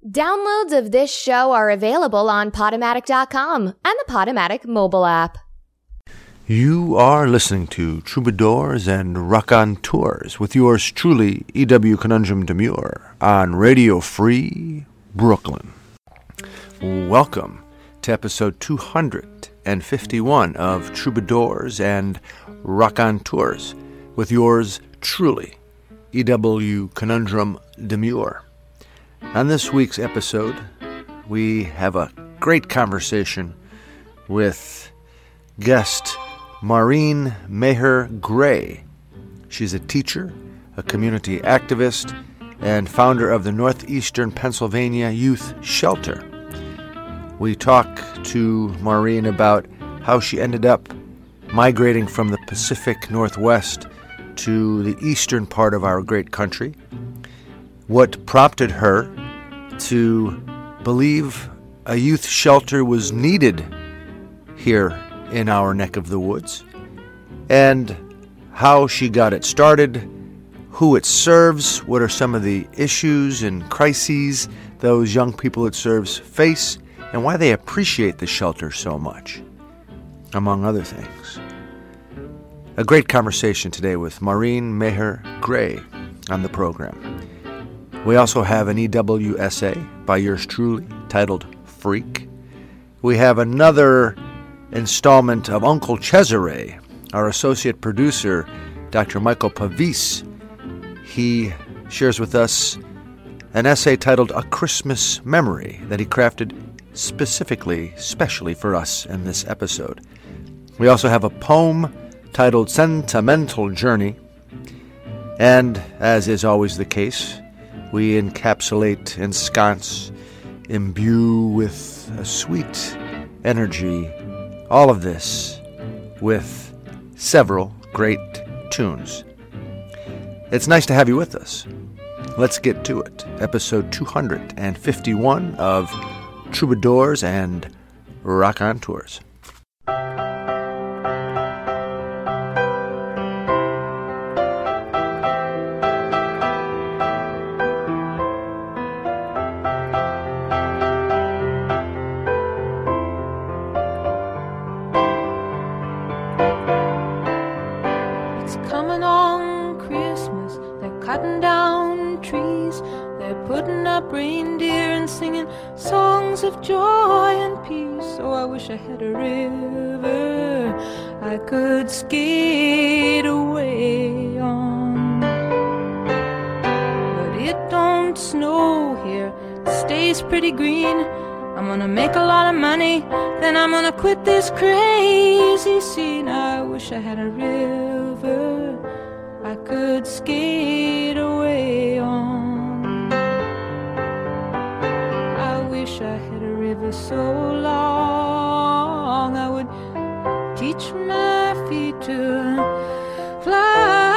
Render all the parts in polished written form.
Downloads of this show are available on Podomatic.com and the Podomatic mobile app. You are listening to Troubadours and Raconteurs with yours truly, E.W. Conundrum Demure, on Radio Free Brooklyn. Welcome to episode 251 of Troubadours and Raconteurs with yours truly, E.W. Conundrum Demure. On this week's episode, we have a great conversation with guest Maureen Maher Gray. She's a teacher, a community activist, and founder of the Northeastern Pennsylvania Youth Shelter. We talk to Maureen about how she ended up migrating from the Pacific Northwest to the eastern part of our great country, what prompted her to believe a youth shelter was needed here in our neck of the woods, and how she got it started, who it serves, what are some of the issues and crises those young people it serves face, and why they appreciate the shelter so much, among other things. A great conversation today with Maureen Maher Gray on the program. We also have an EW essay by yours truly titled Freak. We have another installment of Uncle Cesare, our associate producer, Dr. Michael Pavis. He shares with us an essay titled A Christmas Memory that he crafted specially for us in this episode. We also have a poem titled Sentimental Journey. And, as is always the case, we encapsulate, ensconce, imbue with a sweet energy, all of this with several great tunes. It's nice to have you with us. Let's get to it. Episode 251 of Troubadours and Raconteurs. I had a river I could skate away on, but it don't snow here, it stays pretty green. I'm gonna make a lot of money, then I'm gonna quit this crazy scene. I wish I had a river I could skate away on. I wish I had a river so long I would teach my feet to fly.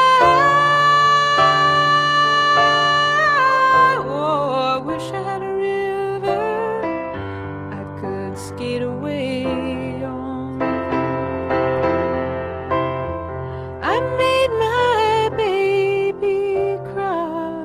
Oh, I wish I had a river I could skate away on. I made my baby cry.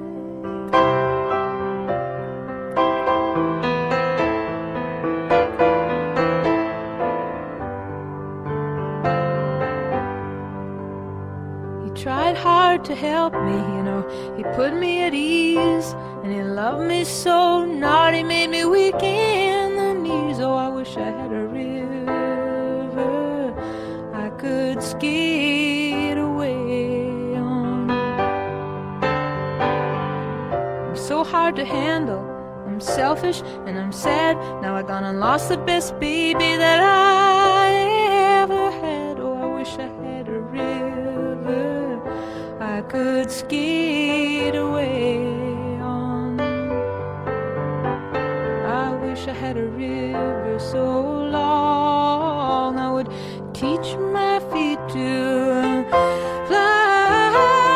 Tried hard to help me, you know, he put me at ease, and he loved me so, not he made me weak in the knees. Oh, I wish I had a river I could skate away on. I'm so hard to handle, I'm selfish and I'm sad. Now I gone and lost the best baby that I ever had. Oh, I wish I had a river I could skate away on. I wish I had a river so long I would teach my feet to fly.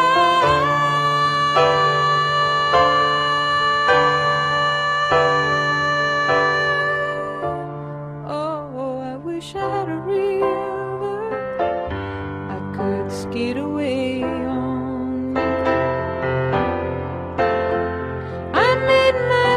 Oh, I wish I had a river I could skate away on. I made my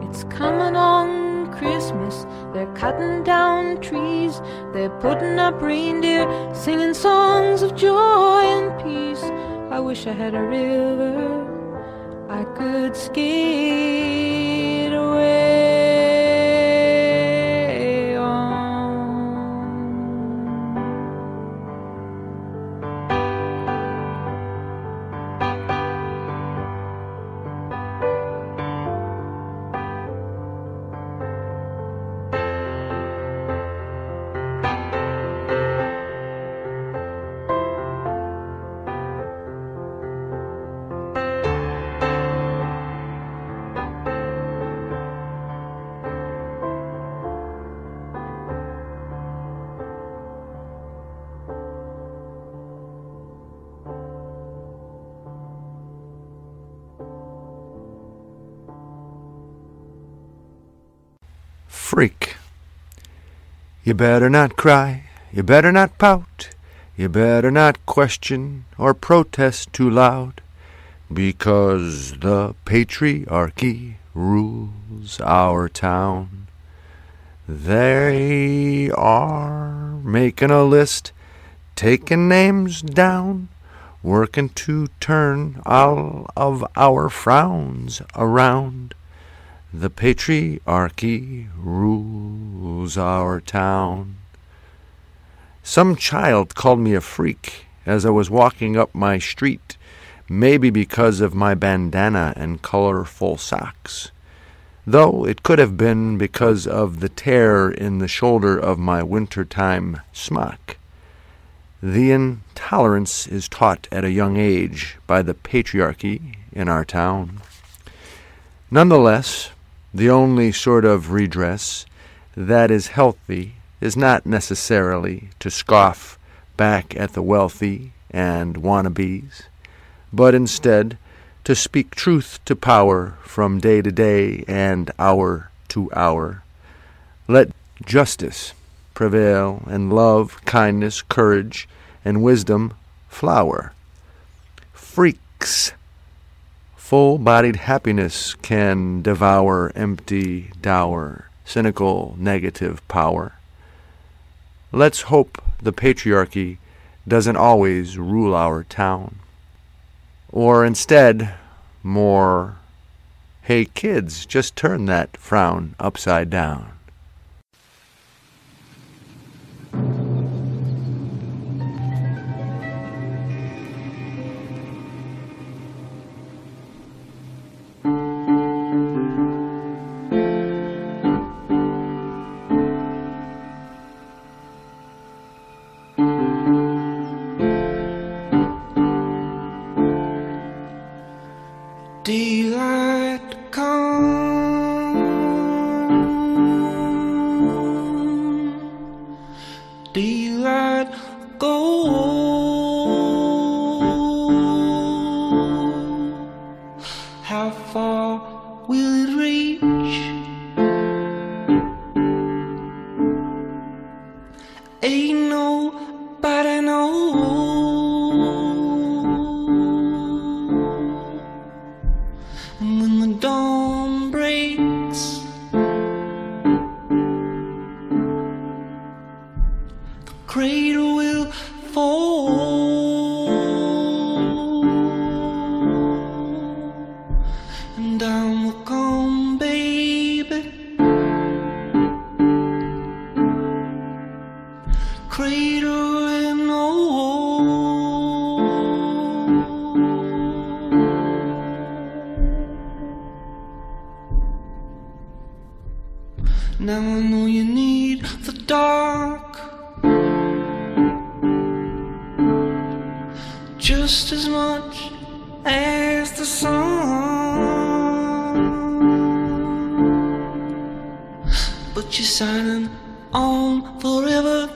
It's coming on Christmas. They're cutting down trees. They're putting up reindeer, singing songs of joy and peace. I wish I had a river I could skate away on. Freak. You better not cry, you better not pout, you better not question or protest too loud, because the patriarchy rules our town. They are making a list, taking names down, working to turn all of our frowns around. The patriarchy rules our town. Some child called me a freak as I was walking up my street, maybe because of my bandana and colorful socks, though it could have been because of the tear in the shoulder of my wintertime smock. The intolerance is taught at a young age by the patriarchy in our town. Nonetheless, the only sort of redress that is healthy is not necessarily to scoff back at the wealthy and wannabes, but instead to speak truth to power from day to day and hour to hour. Let justice prevail, and love, kindness, courage, and wisdom flower. Freaks. Full-bodied happiness can devour empty dower, cynical, negative power. Let's hope the patriarchy doesn't always rule our town. Or instead, more, hey kids, just turn that frown upside down. Daylight come, daylight go. How far will it reach? Ain't nobody knows. And when the dawn breaks, the cradle will fall, and down will come baby, cradle and all. Now I know you need the dark just as much as the sun, but you're signing on forever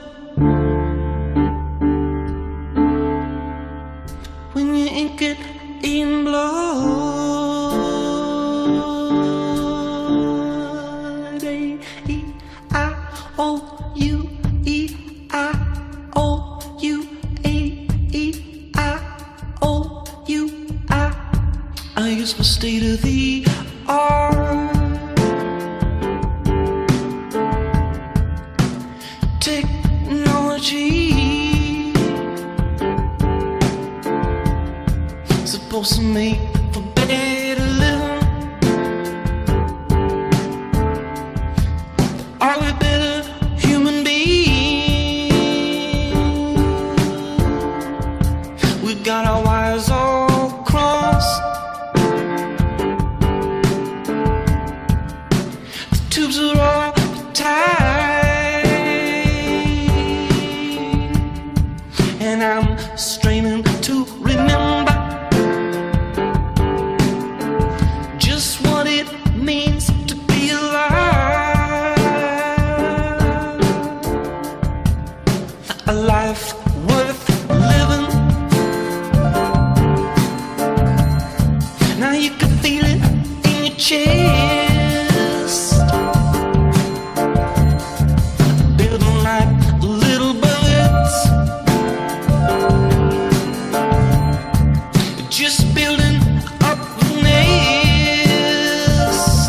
when you ink it in blood. I guess my state of the art tubes are all tied, and I'm straining to remember just what it means to be alive. A life worth living. Now you can feel it in your chest, building like little birds, just building up the nest,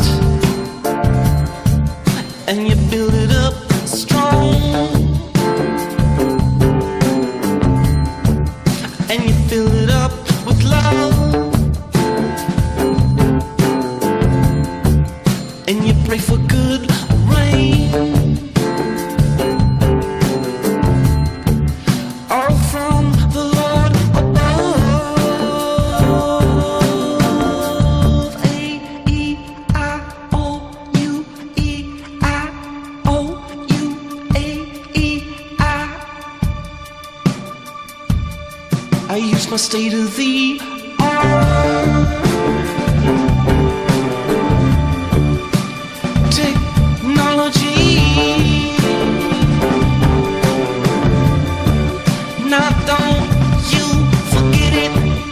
and you build it up strong, and you fill it up with love, and you pray for good rain, all from the Lord above. A-E-I-O-U-E-I-O-U-A-E-I. I use my state of the art technology. Now don't you forget it.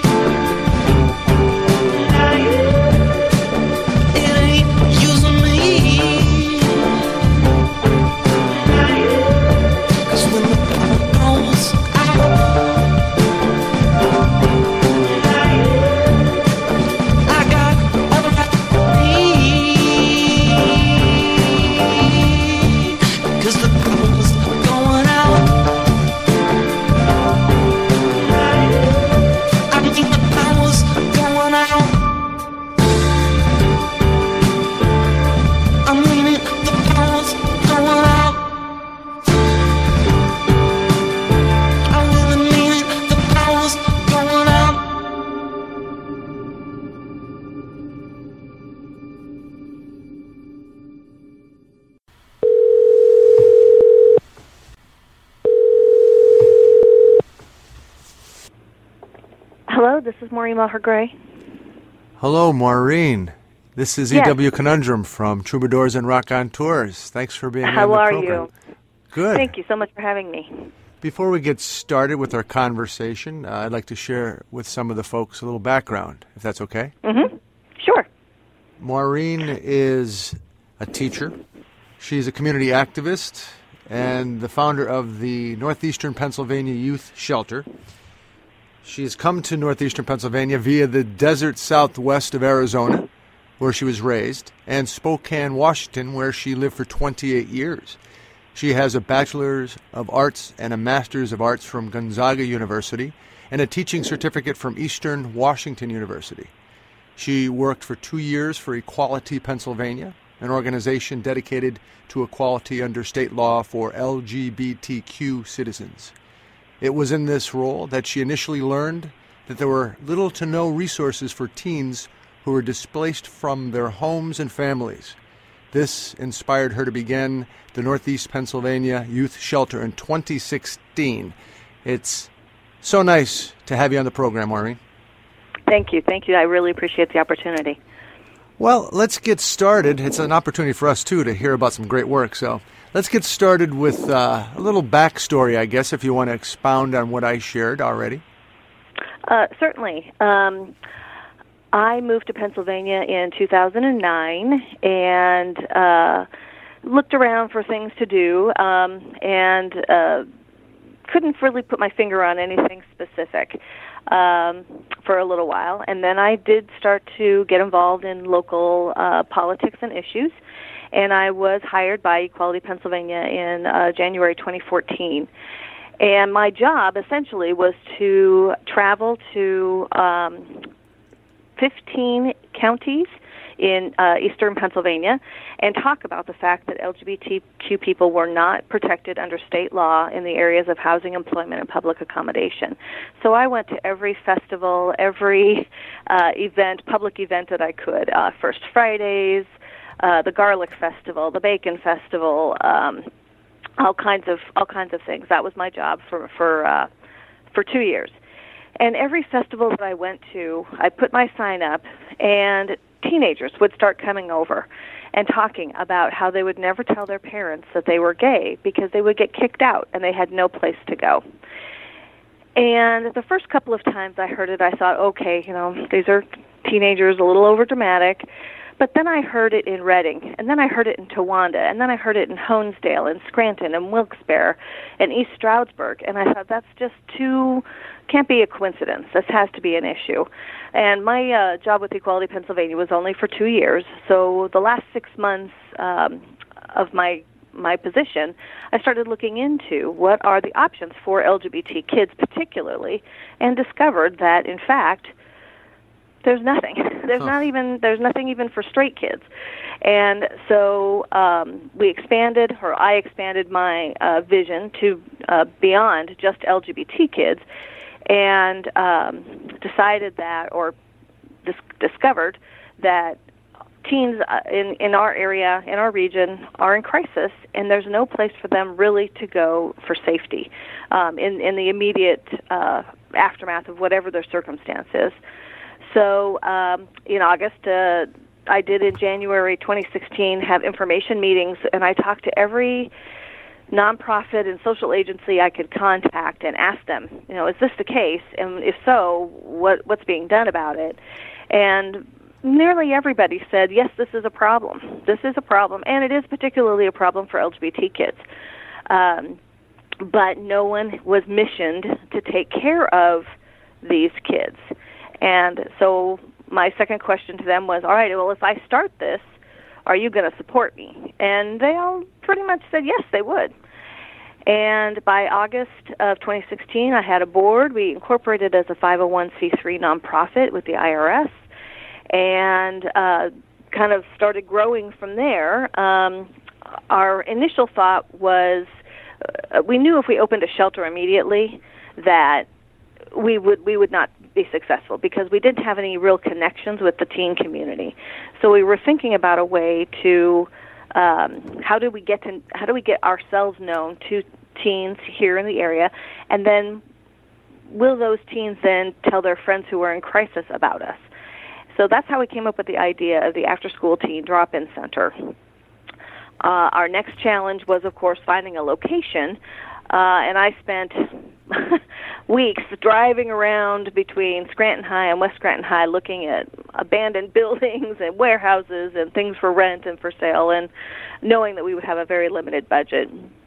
It ain't using me. 'Cause when the power goes out, I got all I need. 'Cause the power's going out. I think the power's going out. I mean it, the power's going out. I really mean it, the power's going out. Hello, this is Maureen Maher-Gray. Hello, Maureen. This is Yes. E.W. Conundrum from Troubadours and Rock on Tours. Thanks for being How on the are program. you? Good. Thank you so much for having me. Before we get started with our conversation, I'd like to share with some of the folks a little background, if that's okay. Sure. Maureen is a teacher. She's a community activist and the founder of the Northeastern Pennsylvania Youth Shelter. She's come to Northeastern Pennsylvania via the desert southwest of Arizona, where she was raised, and Spokane, Washington, where she lived for 28 years. She has a Bachelor's of Arts and a Master's of Arts from Gonzaga University and a teaching certificate from Eastern Washington University. She worked for 2 years for Equality Pennsylvania, an organization dedicated to equality under state law for LGBTQ citizens. It was in this role that she initially learned that there were little to no resources for teens who were displaced from their homes and families. This inspired her to begin the Northeast Pennsylvania Youth Shelter in 2016. It's so nice to have you on the program, Maureen. Thank you. Thank you. I really appreciate the opportunity. Well, let's get started. It's an opportunity for us, too, to hear about some great work. So let's get started with a little backstory, I guess, if you want to expound on what I shared already. Certainly. I moved to Pennsylvania in 2009 and looked around for things to do and couldn't really put my finger on anything specific for a little while. And then I did start to get involved in local politics and issues, and I was hired by Equality Pennsylvania in January 2014. And my job essentially was to travel to 15 counties in eastern Pennsylvania and talk about the fact that LGBTQ people were not protected under state law in the areas of housing, employment, and public accommodation. So I went to every festival, every event, public event that I could, First Fridays, the Garlic Festival, the Bacon Festival, all kinds of things. That was my job for 2 years. And every festival that I went to, I put my sign up, and teenagers would start coming over and talking about how they would never tell their parents that they were gay because they would get kicked out and they had no place to go. And the first couple of times I heard it, I thought, okay, these are teenagers, a little overdramatic. But then I heard it in Reading, and then I heard it in Towanda, and then I heard it in Honesdale, and Scranton, and Wilkes-Barre, and East Stroudsburg. And I thought, that's just can't be a coincidence. This has to be an issue. And my job with Equality Pennsylvania was only for 2 years. So the last 6 months of my position, I started looking into what are the options for LGBT kids particularly, and discovered that, in fact, there's nothing. There's nothing even for straight kids. And so I expanded my vision to beyond just LGBT kids, and decided that, or discovered that teens in our area, in our region, are in crisis, and there's no place for them really to go for safety in the immediate aftermath of whatever their circumstance is. So in August, I did in January 2016 have information meetings, and I talked to every nonprofit and social agency I could contact and ask them, is this the case? And if so, what's being done about it? And nearly everybody said, yes, this is a problem. This is a problem, and it is particularly a problem for LGBT kids. But no one was missioned to take care of these kids. And so my second question to them was, all right, well, if I start this, are you going to support me? And they all pretty much said yes, they would. And by August of 2016, I had a board. We incorporated as a 501c3 nonprofit with the IRS, and kind of started growing from there. Our initial thought was, we knew if we opened a shelter immediately that we would not be successful because we didn't have any real connections with the teen community. So we were thinking about a way to how do we get ourselves known to teens here in the area, and then will those teens then tell their friends who are in crisis about us? So that's how we came up with the idea of the after-school teen drop-in center. Our next challenge was, of course, finding a location, and I spent weeks driving around between Scranton High and West Scranton High looking at abandoned buildings and warehouses and things for rent and for sale, and knowing that we would have a very limited budget.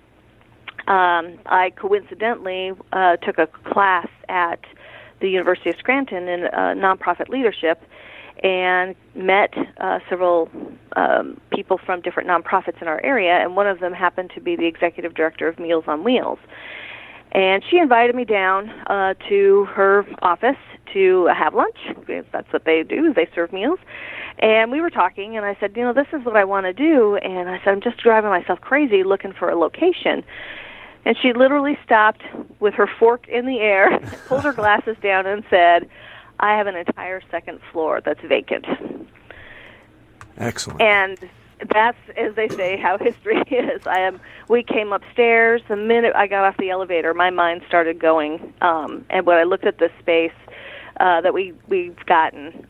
I coincidentally took a class at the University of Scranton in nonprofit leadership and met several people from different nonprofits in our area, and one of them happened to be the executive director of Meals on Wheels. And she invited me down to her office to have lunch, because that's what they do, they serve meals. And we were talking, and I said, this is what I want to do. And I said, I'm just driving myself crazy looking for a location. And she literally stopped with her fork in the air, pulled her glasses down, and said, I have an entire second floor that's vacant. Excellent. And that's, as they say, how history is. We came upstairs. The minute I got off the elevator, my mind started going. And when I looked at this space that we've gotten,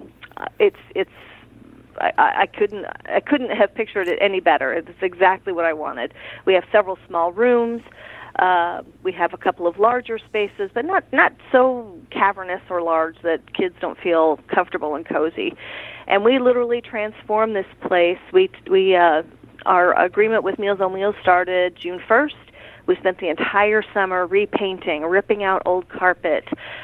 I couldn't have pictured it any better. It's exactly what I wanted. We have several small rooms. We have a couple of larger spaces, but not so cavernous or large that kids don't feel comfortable and cozy. And we literally transformed this place. Our agreement with Meals on Wheels started June 1st. We spent the entire summer repainting, ripping out old carpet.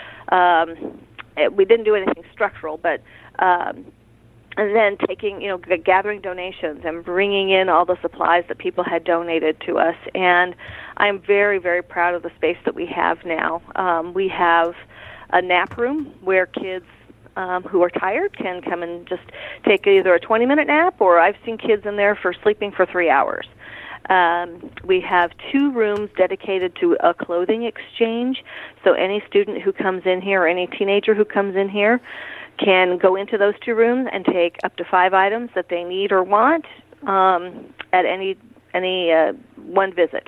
We didn't do anything structural, but and then gathering donations and bringing in all the supplies that people had donated to us. And I'm very, very proud of the space that we have now. We have a nap room where kids who are tired can come and just take either a 20-minute nap, or I've seen kids in there for sleeping for 3 hours. We have 2 rooms dedicated to a clothing exchange, so any student who comes in here or any teenager who comes in here can go into those 2 rooms and take up to 5 items that they need or want at any one visit.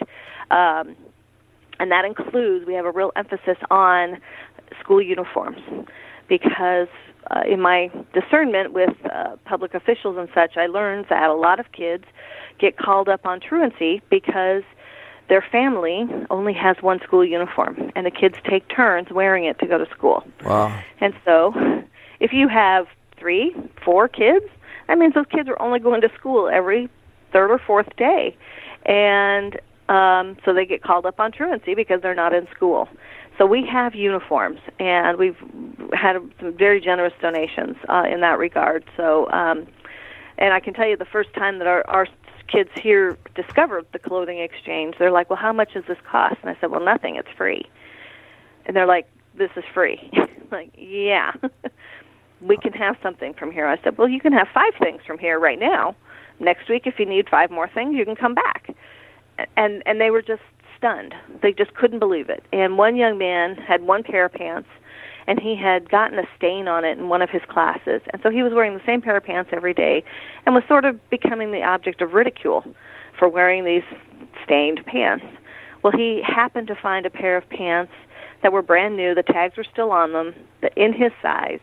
And that includes, we have a real emphasis on school uniforms, because in my discernment with public officials and such, I learned that a lot of kids get called up on truancy because their family only has one school uniform, and the kids take turns wearing it to go to school. Wow. And so if you have 3, 4 kids, that means those kids are only going to school every 3rd or 4th day. And so they get called up on truancy because they're not in school. So we have uniforms, and we've had some very generous donations in that regard. So, and I can tell you the first time that our kids here discovered the clothing exchange, they're like, well, how much does this cost? And I said, well, nothing, it's free. And they're like, this is free. Like, yeah, we can have something from here. I said, well, you can have 5 things from here right now. Next week, if you need 5 more things, you can come back. And they were just stunned. They just couldn't believe it. And one young man had 1 pair of pants, and he had gotten a stain on it in one of his classes. And so he was wearing the same pair of pants every day and was sort of becoming the object of ridicule for wearing these stained pants. Well, he happened to find a pair of pants that were brand new. The tags were still on them, in his size.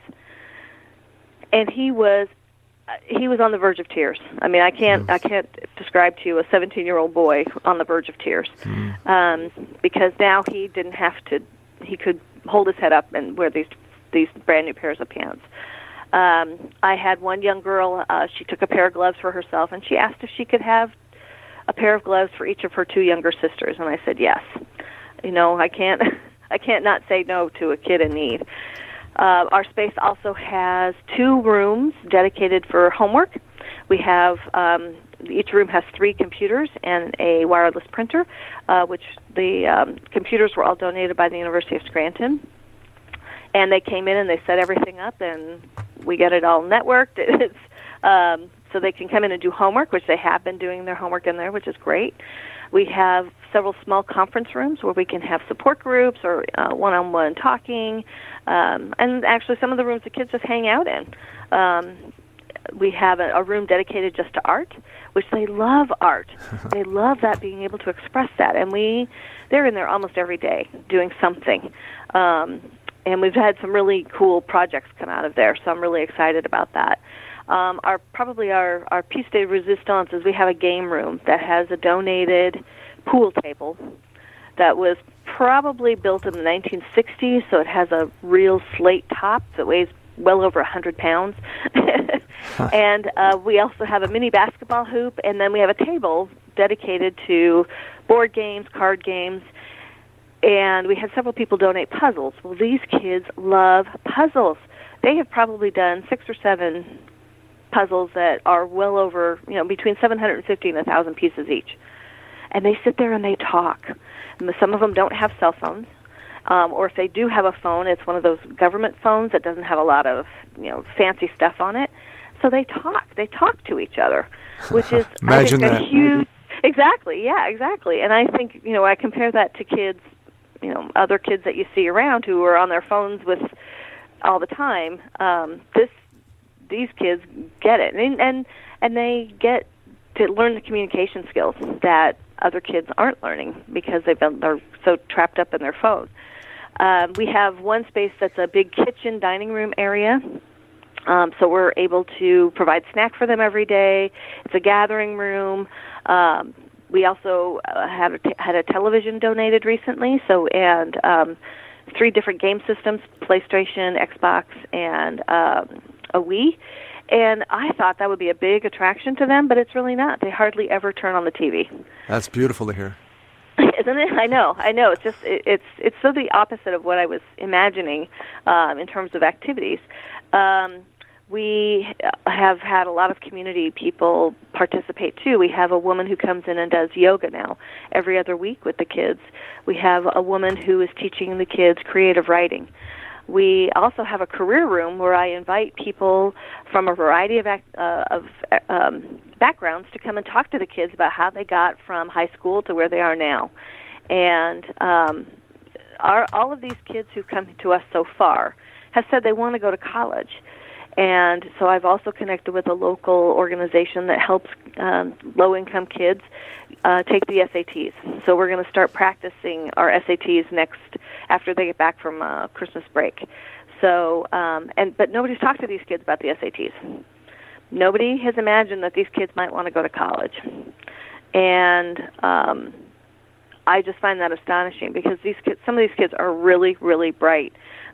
And he was on the verge of tears. I mean, I can't describe to you a 17-year-old boy on the verge of tears, because now he didn't have to. He could hold his head up and wear these brand new pairs of pants. I had one young girl. She took a pair of gloves for herself, and she asked if she could have a pair of gloves for each of her 2 younger sisters. And I said yes. You know, I can't not say no to a kid in need. Our space also has 2 rooms dedicated for homework. We have, each room has 3 computers and a wireless printer, which the computers were all donated by the University of Scranton. And they came in and they set everything up, and we get it all networked. It's, so they can come in and do homework, which they have been doing their homework in there, which is great. We have several small conference rooms where we can have support groups or one-on-one talking, and actually some of the rooms the kids just hang out in. We have a room dedicated just to art, which they love art. They love that, being able to express that, and they're in there almost every day doing something. And we've had some really cool projects come out of there, so I'm really excited about that. Our piece de resistance is we have a game room that has a donated pool table that was probably built in the 1960s, so it has a real slate top that weighs well over 100 pounds. And we also have a mini basketball hoop, and then we have a table dedicated to board games, card games, and we had several people donate puzzles. Well, these kids love puzzles. They have probably done 6 or 7 puzzles that are well over, between 750 and 1,000 pieces each. And they sit there and they talk. And some of them don't have cell phones, or if they do have a phone, it's one of those government phones that doesn't have a lot of, fancy stuff on it. So they talk. They talk to each other, which is Imagine I think, that. a huge. Exactly. Yeah. Exactly. And I think I compare that to kids, other kids that you see around who are on their phones with all the time. These kids get it, and they get to learn the communication skills that other kids aren't learning because they're so trapped up in their phone. We have one space that's a big kitchen dining room area, so we're able to provide snack for them every day. It's a gathering room. We also had a television donated recently, and 3 different game systems: PlayStation, Xbox, and a Wii. And I thought that would be a big attraction to them, but it's really not. They hardly ever turn on the TV. That's beautiful to hear. Isn't it? I know. It's just it's so the opposite of what I was imagining in terms of activities. We have had a lot of community people participate too. We have a woman who comes in and does yoga now every other week with the kids. We have a woman who is teaching the kids creative writing. We also have a career room where I invite people from a variety of backgrounds to come and talk to the kids about how they got from high school to where they are now. And all of these kids who've come to us so far have said they want to go to college. And so I've also connected with a local organization that helps low-income kids take the SATs. So we're going to start practicing our SATs after they get back from Christmas break. So, but nobody's talked to these kids about the SATs. Nobody has imagined that these kids might want to go to college. And I just find that astonishing because some of these kids are really, really bright.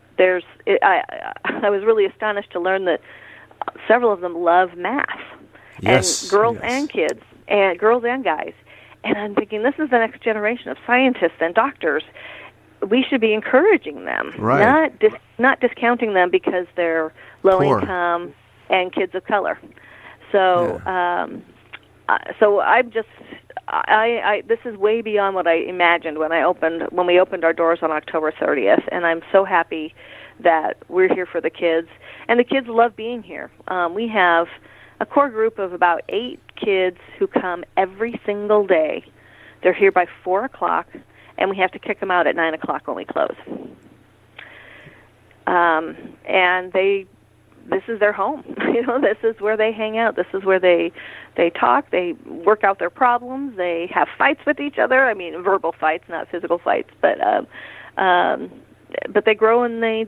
I was really astonished to learn that several of them love math, Yes, and girls yes. and kids, and girls and guys. And I'm thinking, this is the next generation of scientists and doctors. We should be encouraging them, Right. not discounting them because they're low Poor. income and kids of color. So, so I'm just. This is way beyond what I imagined when we opened our doors on October 30th, and I'm so happy that we're here for the kids, and the kids love being here. We have a core group of about 8 kids who come every single day. They're here by 4 o'clock, and we have to kick them out at 9 o'clock when we close. And this is their home. This is where they hang out. This is where they talk. They work out their problems. They have fights with each other. I mean, verbal fights, not physical fights. But they grow and they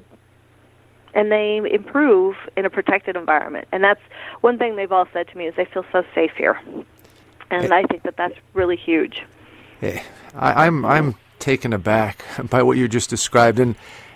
improve in a protected environment. And that's one thing they've all said to me is they feel so safe here. And I think that that's really huge. Hey, I'm taken aback by what you just described, and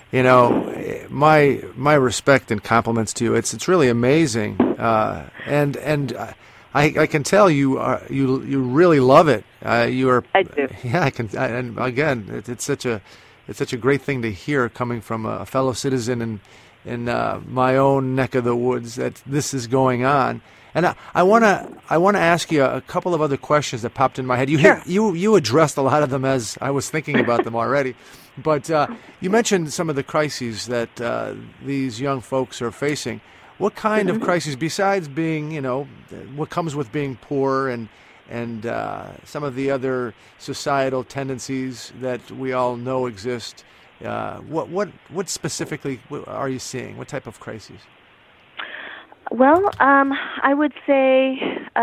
my respect and compliments to you. It's really amazing, and I can tell you really love it. You are. I do. Yeah, I can. And again, it's such a great thing to hear coming from a fellow citizen in my own neck of the woods that this is going on. And I want to ask you a couple of other questions that popped in my head. Sure. You addressed a lot of them as I was thinking about them already, but you mentioned some of the crises that these young folks are facing. What kind of crises, besides being, what comes with being poor and some of the other societal tendencies that we all know exist? What specifically are you seeing? What type of crises? Well, I would say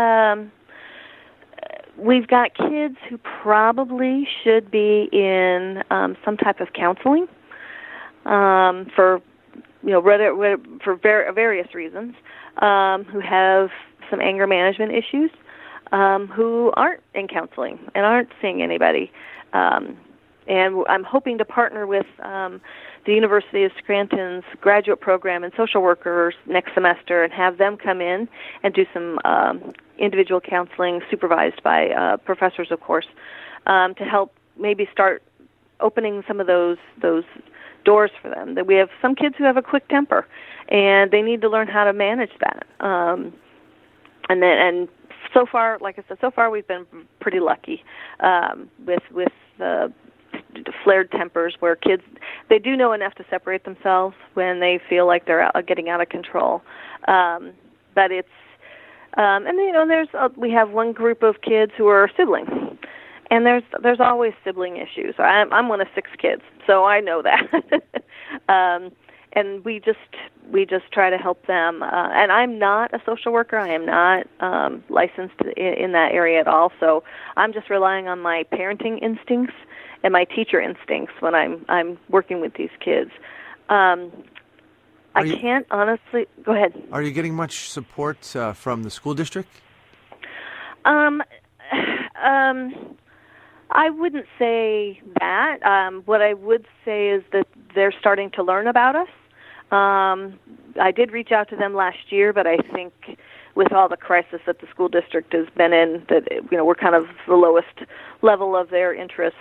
we've got kids who probably should be in some type of counseling for various reasons, who have some anger management issues, who aren't in counseling and aren't seeing anybody. And I'm hoping to partner with the University of Scranton's graduate program in social workers next semester and have them come in and do some individual counseling supervised by professors, of course, to help maybe start opening some of those doors for them. That we have some kids who have a quick temper, and they need to learn how to manage that. And so far, like I said, we've been pretty lucky with the flared tempers where kids, they do know enough to separate themselves when they feel like they're getting out of control. But it's, we have one group of kids who are siblings, and there's always sibling issues. I'm one of 6 kids, so I know that. And we just try to help them. And I'm not a social worker. I am not licensed in that area at all. So I'm just relying on my parenting instincts and my teacher instincts when I'm working with these kids. I can't honestly. Go ahead. Are you getting much support from the school district? I wouldn't say that. What I would say is that they're starting to learn about us. I did reach out to them last year, but I think with all the crisis that the school district has been in, that we're kind of the lowest level of their interest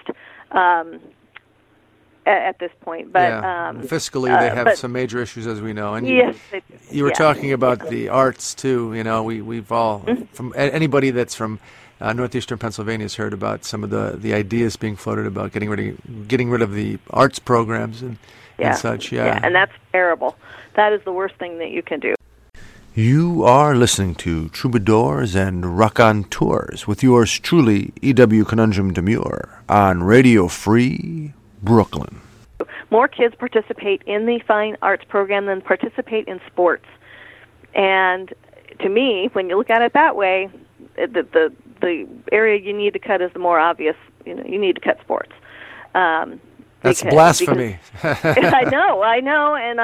at this point. But fiscally, they have some major issues, as we know. And yes, you were talking about the arts too. We've all from anybody that's from northeastern Pennsylvania has heard about some of the ideas being floated about getting rid of the arts programs and such. Yeah, and that's terrible. That is the worst thing that you can do. You are listening to Troubadours and Raconteurs with yours truly, E.W. Conundrum Demure, on Radio Free Brooklyn. more kids participate in the fine arts program than participate in sports. And to me, when you look at it that way, the area you need to cut is the more obvious. You need to cut sports. That's blasphemy. I know, and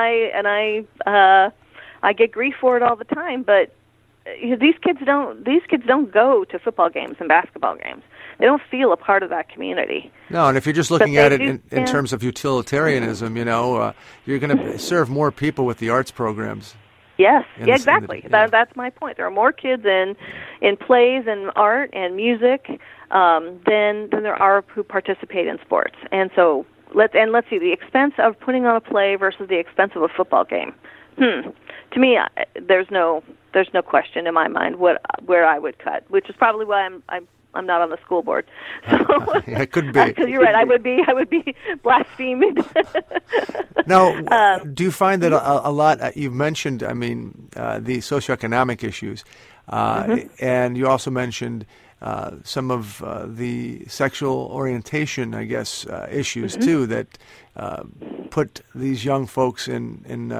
I get grief for it all the time. But these kids don't go to football games and basketball games. They don't feel a part of that community. No, and if you're just looking at it in terms of utilitarianism, you're going to serve more people with the arts programs. Yes, exactly. That's my point. There are more kids in plays and art and music than there are who participate in sports. And so let's see, the expense of putting on a play versus the expense of a football game. To me, there's no question in my mind where I would cut, which is probably why I'm not on the school board. So it could be. Because you're right, I would be blaspheming. Now, do you find that a lot? You've mentioned, the socioeconomic issues, and you also mentioned some of the sexual orientation, I guess, issues too that put these young folks in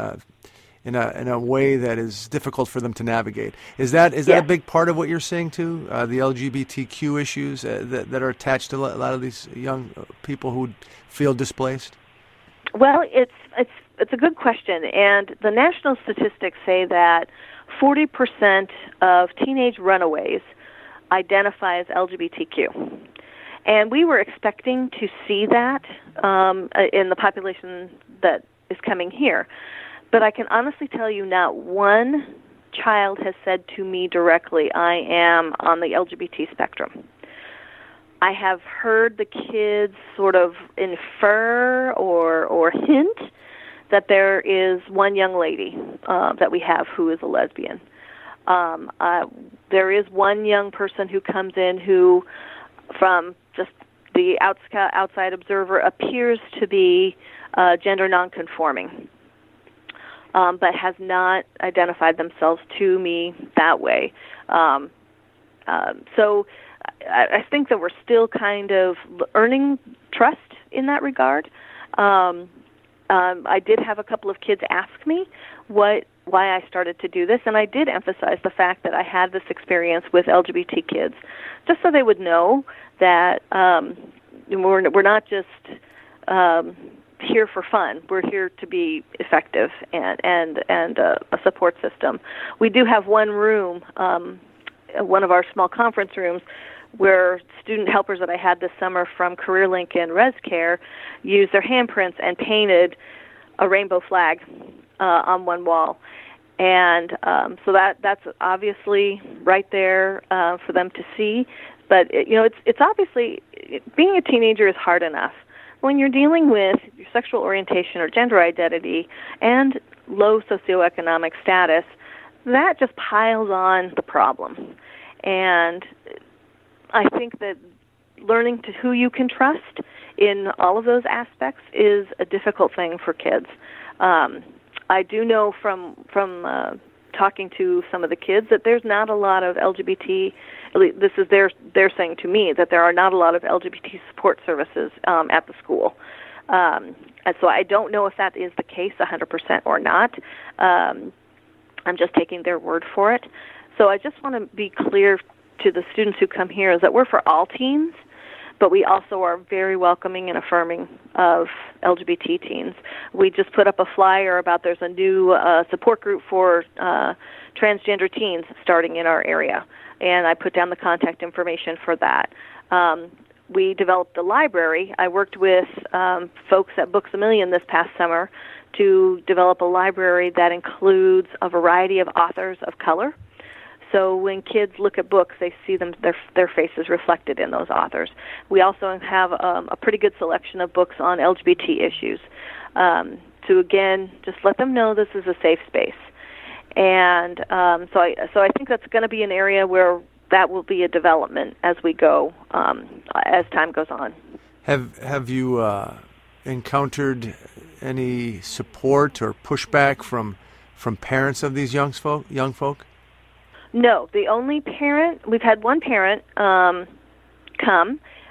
a way that is difficult for them to navigate. Is that a big part of what you're seeing too? The LGBTQ issues that are attached to a lot of these young people who feel displaced? Well, it's a good question, and the national statistics say that 40% of teenage runaways identify as LGBTQ. And we were expecting to see that in the population that is coming here. But I can honestly tell you not one child has said to me directly, I am on the LGBT spectrum. I have heard the kids sort of infer or hint that there is one young lady that we have who is a lesbian. There is one young person who comes in who, from just the outside observer, appears to be gender nonconforming, but has not identified themselves to me that way. So I think that we're still kind of earning trust in that regard. I did have a couple of kids ask me why I started to do this, and I did emphasize the fact that I had this experience with LGBT kids, just so they would know that we're not just here for fun. We're here to be effective and a support system. We do have one room, one of our small conference rooms, where student helpers that I had this summer from CareerLink and ResCare used their handprints and painted a rainbow flag on one wall. And so that's obviously right there for them to see. But it's obviously, being a teenager is hard enough. When you're dealing with your sexual orientation or gender identity and low socioeconomic status, that just piles on the problem. And I think that learning to who you can trust in all of those aspects is a difficult thing for kids. I do know from talking to some of the kids that there's not a lot of LGBT, at least this is they're saying to me, that there are not a lot of LGBT support services at the school. And so I don't know if that is the case 100% or not. I'm just taking their word for it. So I just want to be clear to the students who come here is that we're for all teens, but we also are very welcoming and affirming of LGBT teens. We just put up a flyer about there's a new support group for transgender teens starting in our area, and I put down the contact information for that. We developed a library. I worked with folks at Books A Million this past summer to develop a library that includes a variety of authors of color. So when kids look at books, they see their faces reflected in those authors. We also have a pretty good selection of books on LGBT issues to, again, just let them know this is a safe space. And so I think that's going to be an area where that will be a development as we go, as time goes on. Have you encountered any support or pushback from parents of these young folk? No, the only parent, we've had one parent come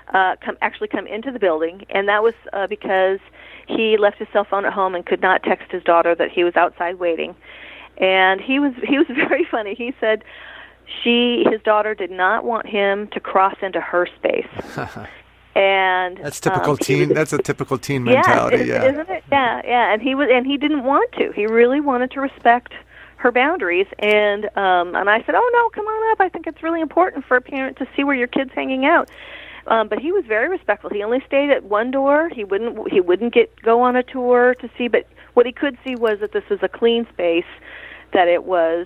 come into the building, and that was because he left his cell phone at home and could not text his daughter that he was outside waiting. And he was very funny. He said his daughter did not want him to cross into her space. And that's typical teen. That's a typical teen mentality, isn't it? Yeah. And he didn't want to. He really wanted to respect her boundaries. And I said, "Oh no, come on up. I think it's really important for a parent to see where your kid's hanging out." But he was very respectful. He only stayed at one door. He wouldn't go on a tour to see. But what he could see was that this was a clean space, that it was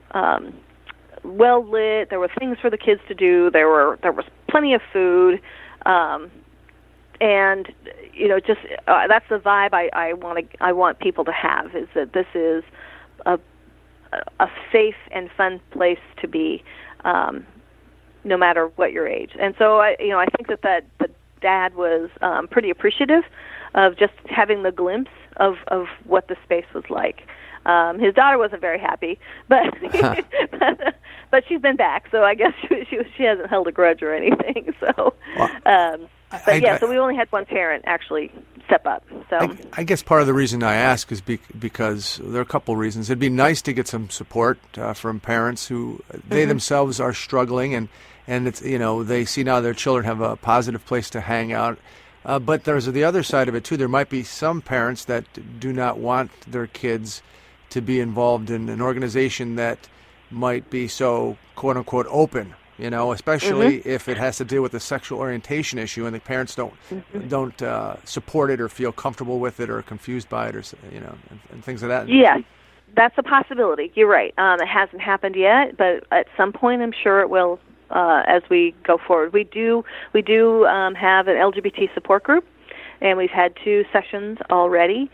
well lit. There were things for the kids to do. There was plenty of food. And just that's the vibe I want people to have, is that this is a safe and fun place to be, no matter what your age. And so I think that the dad was pretty appreciative of just having the glimpse of what the space was like. His daughter wasn't very happy, but but she's been back, so I guess she hasn't held a grudge or anything. So, so we only had one parent actually step up. So I guess part of the reason I ask is because there are a couple of reasons. It'd be nice to get some support from parents who they themselves are struggling, and it's they see now their children have a positive place to hang out. But there's the other side of it too. There might be some parents that do not want their kids to be involved in an organization that might be so quote unquote open, especially if it has to deal with a sexual orientation issue and the parents don't support it or feel comfortable with it or confused by it, or and things of that. Yeah, that's a possibility. You're right. It hasn't happened yet, but at some point I'm sure it will as we go forward. We do have an LGBT support group, and we've had 2 sessions already.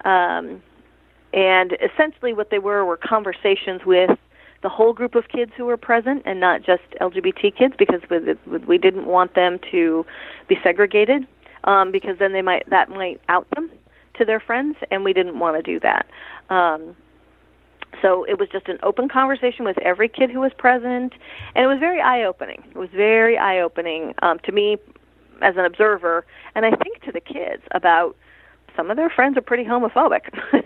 And essentially what they were conversations with the whole group of kids who were present, and not just LGBT kids, because we didn't want them to be segregated, because then that might out them to their friends, and we didn't want to do that. So it was just an open conversation with every kid who was present, and it was very eye-opening. It was very eye-opening to me as an observer, and I think to the kids, about some of their friends are pretty homophobic.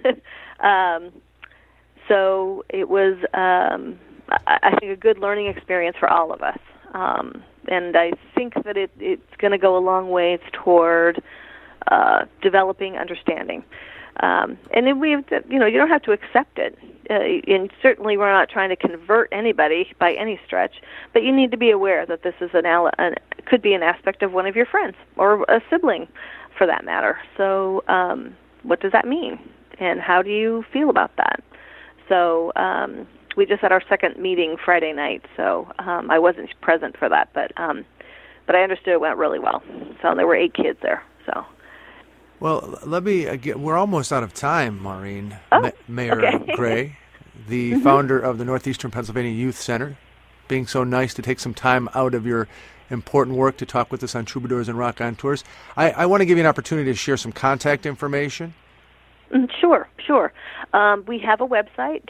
So it was, I think, a good learning experience for all of us. And I think that it's going to go a long ways toward developing understanding. And then you don't have to accept it. And certainly we're not trying to convert anybody by any stretch, but you need to be aware that this is could be an aspect of one of your friends or a sibling, for that matter. So what does that mean, and how do you feel about that? So we just had our second meeting Friday night, so I wasn't present for that, but I understood it went really well. So there were 8 kids there. So. Well, we're almost out of time, Maureen. Mayor Gray, the founder of the Northeastern Pennsylvania Youth Center, being so nice to take some time out of your important work to talk with us on Troubadours and Rock on Tours. I want to give you an opportunity to share some contact information. Sure. We have a website,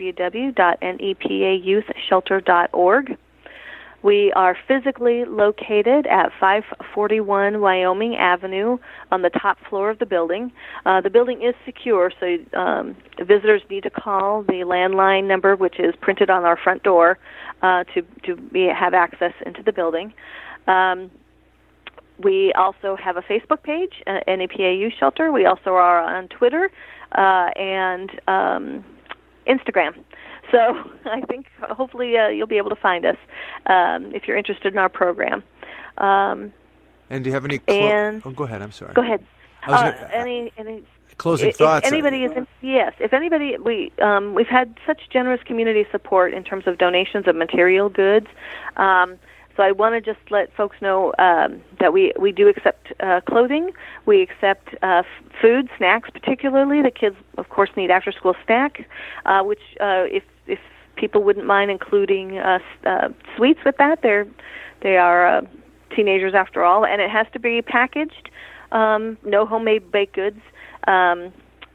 www.nepayouthshelter.org. We are physically located at 541 Wyoming Avenue on the top floor of the building. The building is secure, so visitors need to call the landline number, which is printed on our front door, to have access into the building. We also have a Facebook page, NEPA Youth Shelter. We also are on Twitter and Instagram. So I think hopefully you'll be able to find us if you're interested in our program. And do you have any? Go ahead. I'm sorry. Go ahead. Any closing thoughts? If anybody we've had such generous community support in terms of donations of material goods. So I want to just let folks know that we do accept clothing. We accept food, snacks, particularly. The kids, of course, need after-school snack, which if people wouldn't mind including sweets with that, they are teenagers after all, and it has to be packaged. No homemade baked goods. And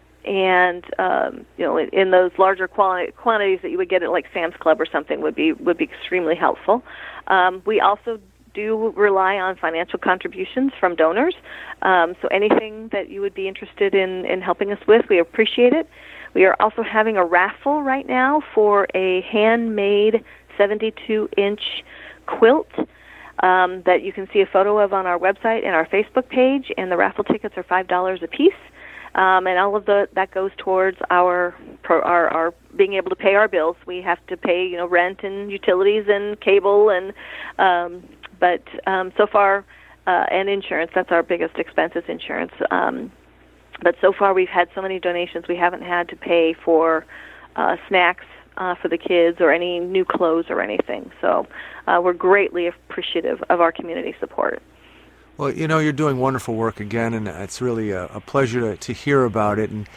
in those larger quantities that you would get at like Sam's Club or something would be extremely helpful. We also do rely on financial contributions from donors. So anything that you would be interested in helping us with, we appreciate it. We are also having a raffle right now for a handmade 72-inch quilt that you can see a photo of on our website and our Facebook page, and the raffle tickets are $5 a piece. And all of that goes towards our being able to pay our bills. We have to pay, rent and utilities and cable, and but so far, and insurance. That's our biggest expense is insurance. But so far, we've had so many donations, we haven't had to pay for snacks for the kids or any new clothes or anything. So we're greatly appreciative of our community support. Well, you're doing wonderful work again, and it's really a pleasure to hear about it. And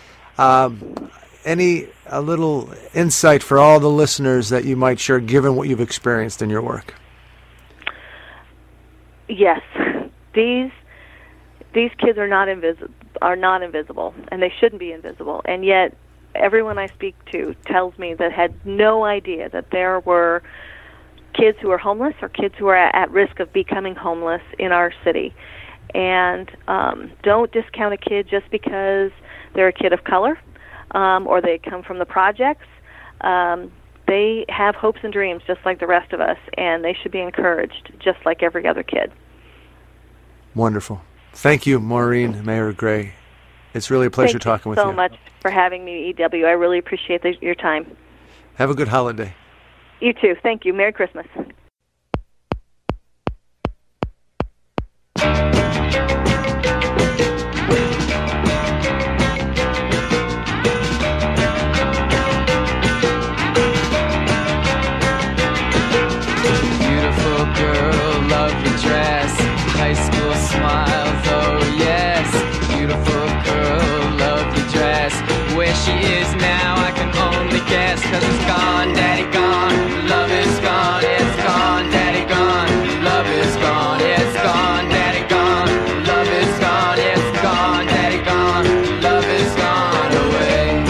a little insight for all the listeners that you might share, given what you've experienced in your work? Yes, these kids are not invisible, and they shouldn't be invisible. And yet, everyone I speak to tells me that had no idea that there were kids who are homeless or kids who are at risk of becoming homeless in our city. And don't discount a kid just because they're a kid of color or they come from the projects. They have hopes and dreams just like the rest of us, and they should be encouraged just like every other kid. Wonderful. Thank you, Maureen Mayer-Gray. It's really a pleasure talking with you. Thank you so much for having me, EW. I really appreciate your time. Have a good holiday. You too. Thank you. Merry Christmas. Beautiful girl, love your dress, high school smiles, oh yes. Beautiful girl, love your dress. Where she is now, I can only guess, 'cause it's gone, daddy gone. Love is gone, it's gone, daddy gone. Love is gone, it's gone, daddy gone. Love is gone, it's gone, daddy gone. Love is gone away.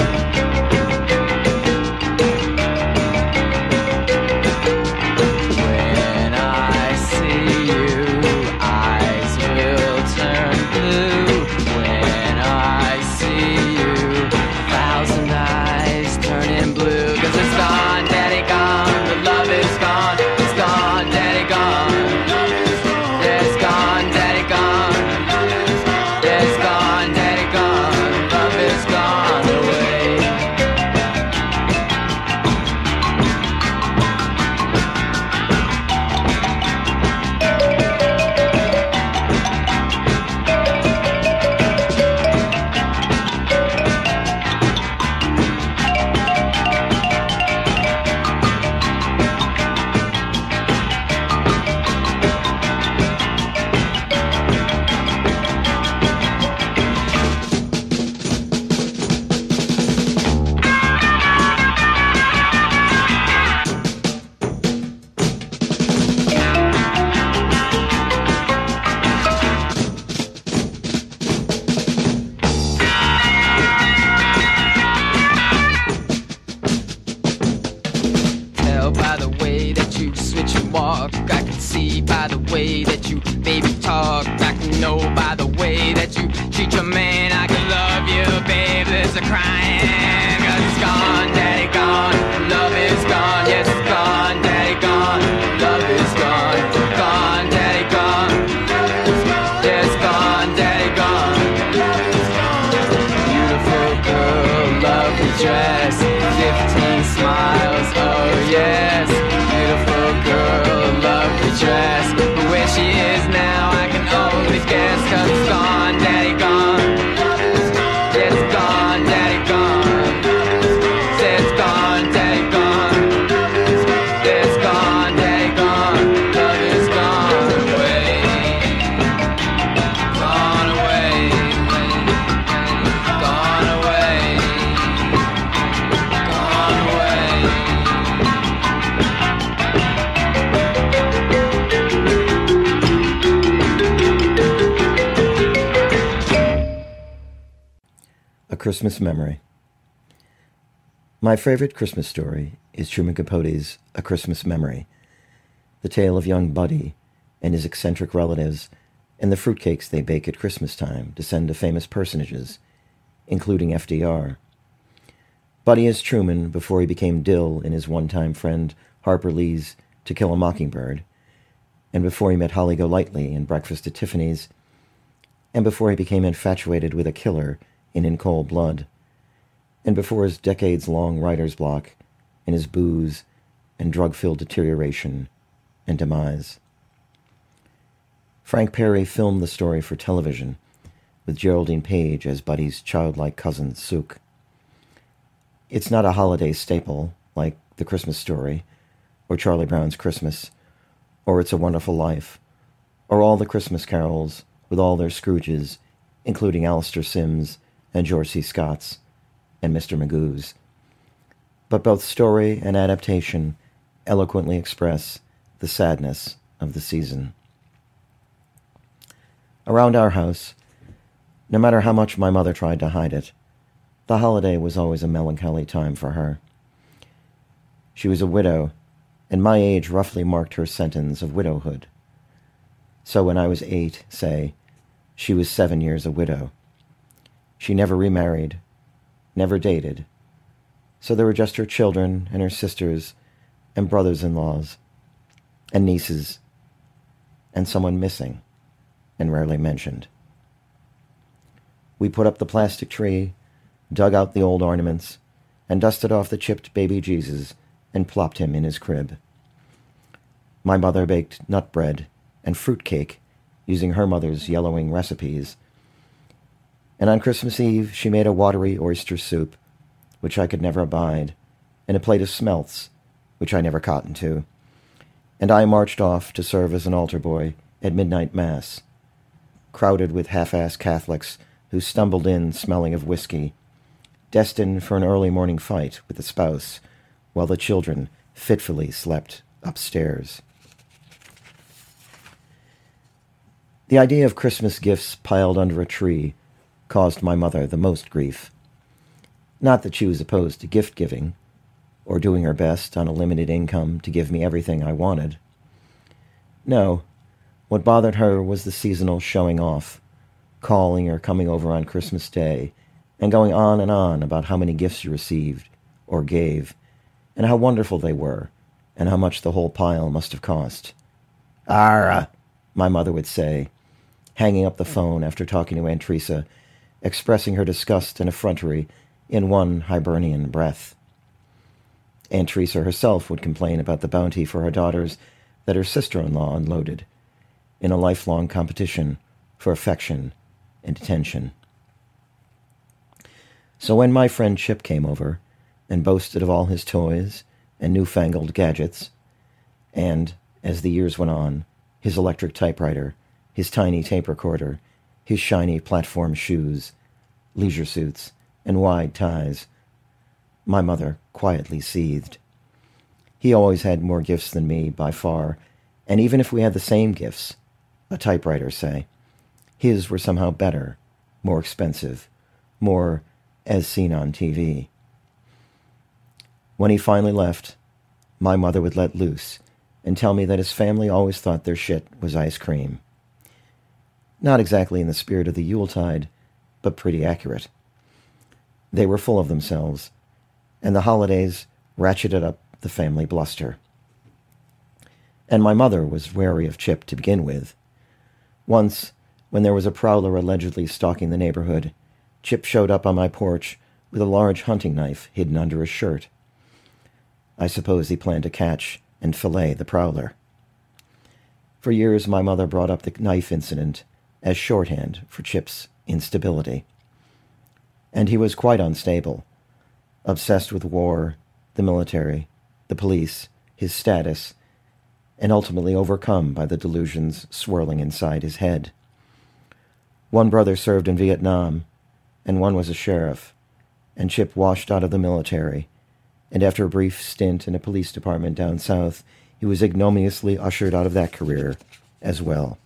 When I see you, eyes will turn blue. When I see you, 1,000 eyes turning blue. 'Cause it's gone, daddy gone. The love is gone. It's gone, daddy gone. It's gone, daddy gone. It's gone, daddy gone. Love is gone away. Tell by the way that you switch and walk. I can see by the way that you baby talk. I can know by the way that you treat your man. I can love you, babe. There's a crying. 'Cause it's gone, daddy gone. Love is gone. Yes, it's gone, daddy gone. Love is gone. Gone, daddy gone. Yes, gone, daddy gone. Beautiful girl, lovely dress, 15 smiles, oh yes. Beautiful girl, lovely dress. But where she is now, I can only guess. 'Cause it's gone, daddy gone. Yeah, it's gone, daddy gone. Say it's gone, daddy gone. Yeah, it's gone, daddy gone. Love is gone away. Gone away. Gone away. Gone away. A Christmas Memory. My favorite Christmas story is Truman Capote's A Christmas Memory, the tale of young Buddy and his eccentric relatives, and the fruitcakes they bake at Christmas time descend to famous personages, including FDR. Buddy is Truman before he became Dill in his one-time friend Harper Lee's To Kill a Mockingbird, and before he met Holly Golightly in Breakfast at Tiffany's, and before he became infatuated with a killer in Cold Blood, and before his decades-long writer's block and his booze and drug-filled deterioration and demise. Frank Perry filmed the story for television, with Geraldine Page as Buddy's childlike cousin, Sook. It's not a holiday staple, like The Christmas Story, or Charlie Brown's Christmas, or It's a Wonderful Life, or all the Christmas carols with all their Scrooges, including Alistair Sims and George C. Scott's and Mr. Magoo's. But both story and adaptation eloquently express the sadness of the season. Around our house, no matter how much my mother tried to hide it, the holiday was always a melancholy time for her. She was a widow, and my age roughly marked her sentence of widowhood. So when I was 8, say, she was 7 years a widow. She never remarried, never dated, so there were just her children and her sisters and brothers-in-laws and nieces and someone missing and rarely mentioned. We put up the plastic tree, dug out the old ornaments, and dusted off the chipped baby Jesus and plopped him in his crib. My mother baked nut bread and fruit cake using her mother's yellowing recipes. And on Christmas Eve she made a watery oyster soup, which I could never abide, and a plate of smelts, which I never cottoned to. And I marched off to serve as an altar boy at midnight mass, crowded with half-assed Catholics who stumbled in smelling of whiskey, destined for an early morning fight with the spouse, while the children fitfully slept upstairs. The idea of Christmas gifts piled under a tree caused my mother the most grief. Not that she was opposed to gift-giving, or doing her best on a limited income to give me everything I wanted. No, what bothered her was the seasonal showing off, calling or coming over on Christmas Day, and going on about how many gifts you received, or gave, and how wonderful they were, and how much the whole pile must have cost. "Arrah," my mother would say, hanging up the phone after talking to Aunt Teresa, expressing her disgust and effrontery in one Hibernian breath. Aunt Teresa herself would complain about the bounty for her daughters that her sister-in-law unloaded, in a lifelong competition for affection and attention. So when my friend Chip came over and boasted of all his toys and newfangled gadgets, and, as the years went on, his electric typewriter, his tiny tape recorder, his shiny platform shoes, leisure suits, and wide ties, my mother quietly seethed. He always had more gifts than me, by far, and even if we had the same gifts, a typewriter, say, his were somehow better, more expensive, more as seen on TV. When he finally left, my mother would let loose and tell me that his family always thought their shit was ice cream. Not exactly in the spirit of the Yuletide, but pretty accurate. They were full of themselves, and the holidays ratcheted up the family bluster. And my mother was wary of Chip to begin with. Once, when there was a prowler allegedly stalking the neighborhood, Chip showed up on my porch with a large hunting knife hidden under his shirt. I suppose he planned to catch and fillet the prowler. For years my mother brought up the knife incident as shorthand for Chip's instability. And he was quite unstable, obsessed with war, the military, the police, his status, and ultimately overcome by the delusions swirling inside his head. One brother served in Vietnam, and one was a sheriff, and Chip washed out of the military, and after a brief stint in a police department down south, he was ignominiously ushered out of that career as well.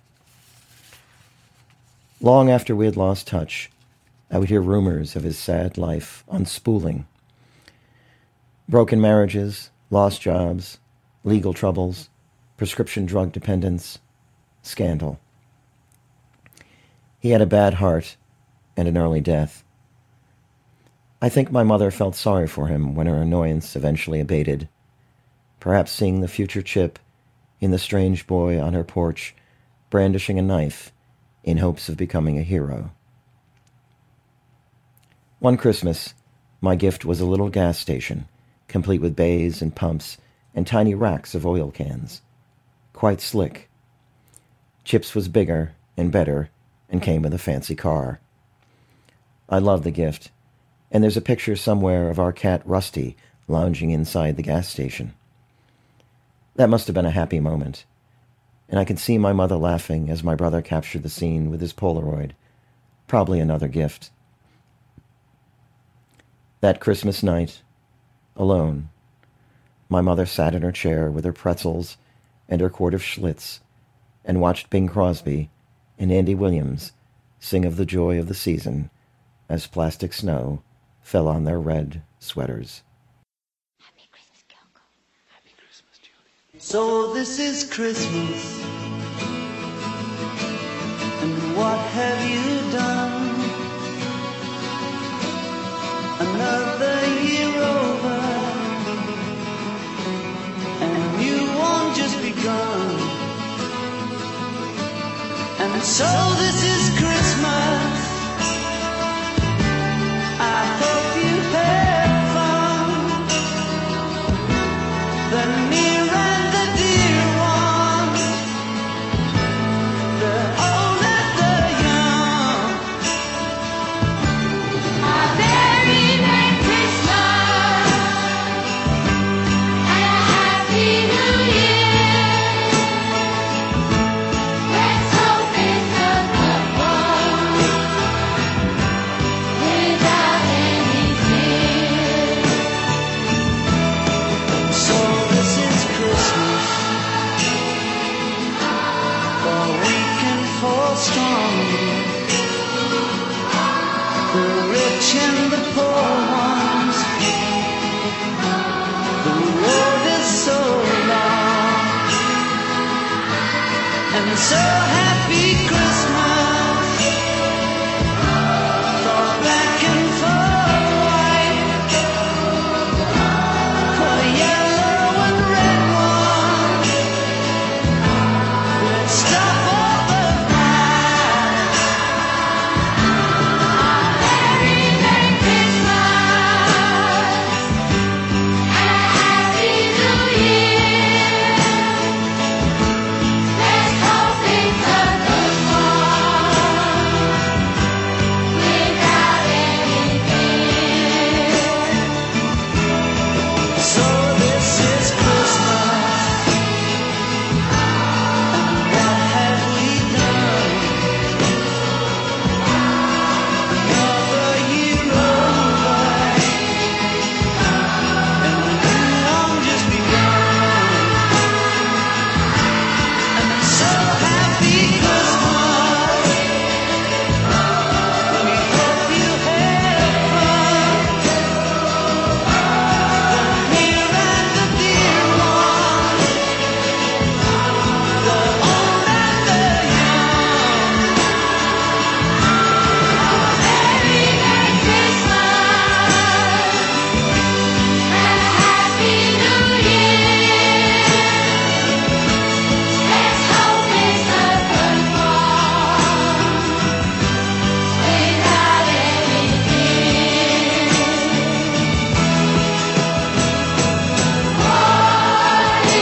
Long after we had lost touch, I would hear rumors of his sad life unspooling. Broken marriages, lost jobs, legal troubles, prescription drug dependence, scandal. He had a bad heart and an early death. I think my mother felt sorry for him when her annoyance eventually abated, perhaps seeing the future Chip in the strange boy on her porch brandishing a knife in hopes of becoming a hero. One Christmas, my gift was a little gas station, complete with bays and pumps and tiny racks of oil cans. Quite slick. Chip's was bigger and better and came with a fancy car. I love the gift, and there's a picture somewhere of our cat Rusty lounging inside the gas station. That must have been a happy moment, and I can see my mother laughing as my brother captured the scene with his Polaroid. Probably another gift. That Christmas night, alone, my mother sat in her chair with her pretzels and her quart of Schlitz and watched Bing Crosby and Andy Williams sing of the joy of the season as plastic snow fell on their red sweaters. Happy Christmas, Kyoko. Happy Christmas, Julie. So this is Christmas, and what have you done? Another year over, and a new one just begun. And so this is Christmas. I hope you had fun. The near and the dear ones, the old and the young. A very Merry Christmas and a Happy New Year. Let's hope it's a good one without any fear. So this is Christmas, for weak and for strong, the rich and the poor ones. The road is so long, and so happy Christmas for black and for white, for yellow and red ones. Let's stop all the fights. Very Merry Christmas and a Happy New Year. Let's hope it's a good one without any fear. So this is Christmas, and what have we done? Another year over, and a new one just begun. And I'm so happy Christmas. We hope you had fun. The near and the dear ones, the old and the young. Very Merry Christmas and a Happy New Year. Let's hope it's a good one without any fear. What is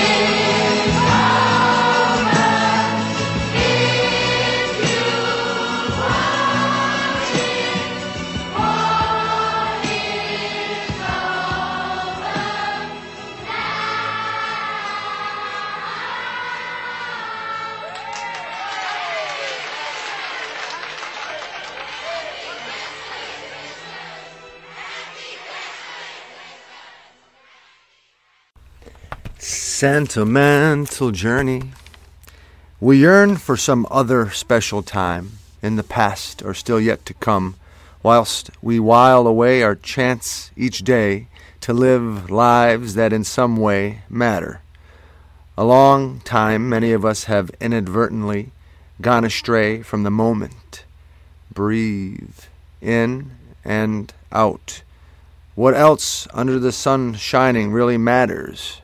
Sentimental journey. We yearn for some other special time in the past or still yet to come, whilst we while away our chance each day to live lives that in some way matter. A long time, many of us have inadvertently gone astray from the moment. Breathe in and out. What else under the sun shining really matters?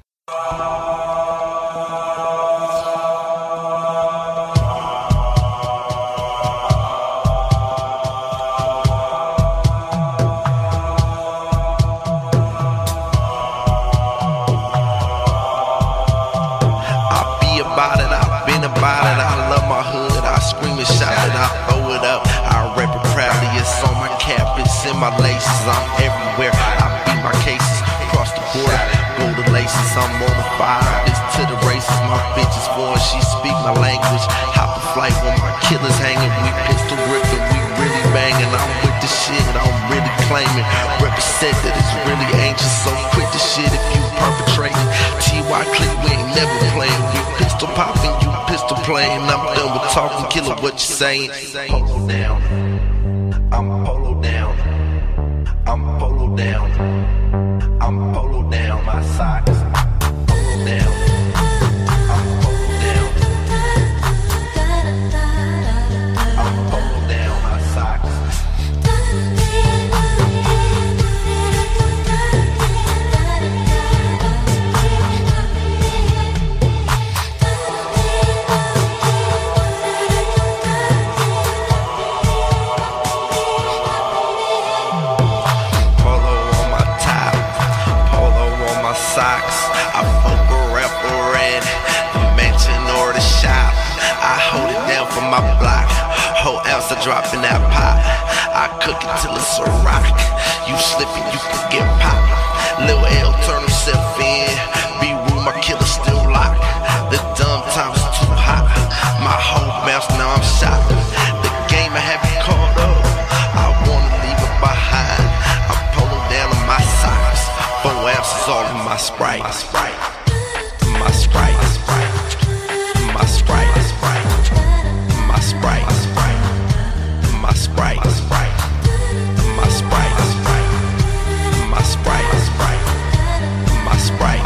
My laces, I'm everywhere. I beat my cases, cross the border, golden laces. I'm on the fire, it's to the races. My bitch is foreign, she speak my language. Hop a flight when my killers hanging. We pistol ripping, we really banging. I'm with the shit, I'm really claiming. Represent that it's really anxious, so quit the shit if you perpetrating. TY click, we ain't never playing. We pistol popping, you pistol playing. I'm done with talking, killer, what you saying? Polo down, I'm polo down. I'm polo down. I'm polo down. My socks. Polo down. I'm polo down. I'm polo down. My socks. Socks, I fuck a rapper in the mansion or the shop. I hold it down for my block. Whole ounce I drop in that pot. I cook it till it's a rock. You slipping, you could get popped. Lil L turn himself in. B-Roo, my killer still locked. The dumb times too hot. My whole bounce, now I'm shot. The game I haven't caught up. I wanna leave it behind. I'm polo down on my socks. 4 ounces all in my Sprite. My Sprite. My Sprite. My Sprite. My Sprite. My Sprite. My Sprite. My Sprite. My Sprite.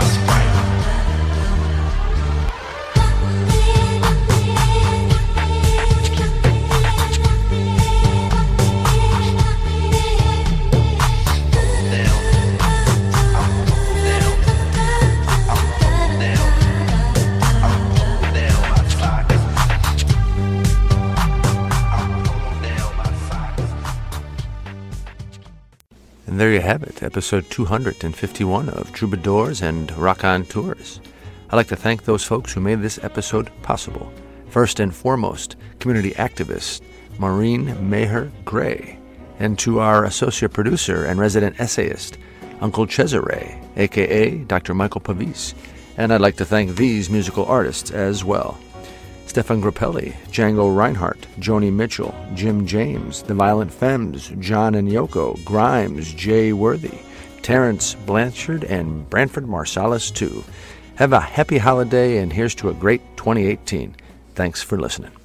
And there you have it, episode 251 of Troubadours and Raconteurs. I'd like to thank those folks who made this episode possible. First and foremost, community activist Maureen Maher Gray, and to our associate producer and resident essayist, Uncle Cesare, a.k.a. Dr. Michael Pavis. And I'd like to thank these musical artists as well. Stefan Grappelli, Django Reinhardt, Joni Mitchell, Jim James, The Violent Femmes, John and Yoko, Grimes, Jay Worthy, Terrence Blanchard, and Branford Marsalis too. Have a happy holiday, and here's to a great 2018. Thanks for listening.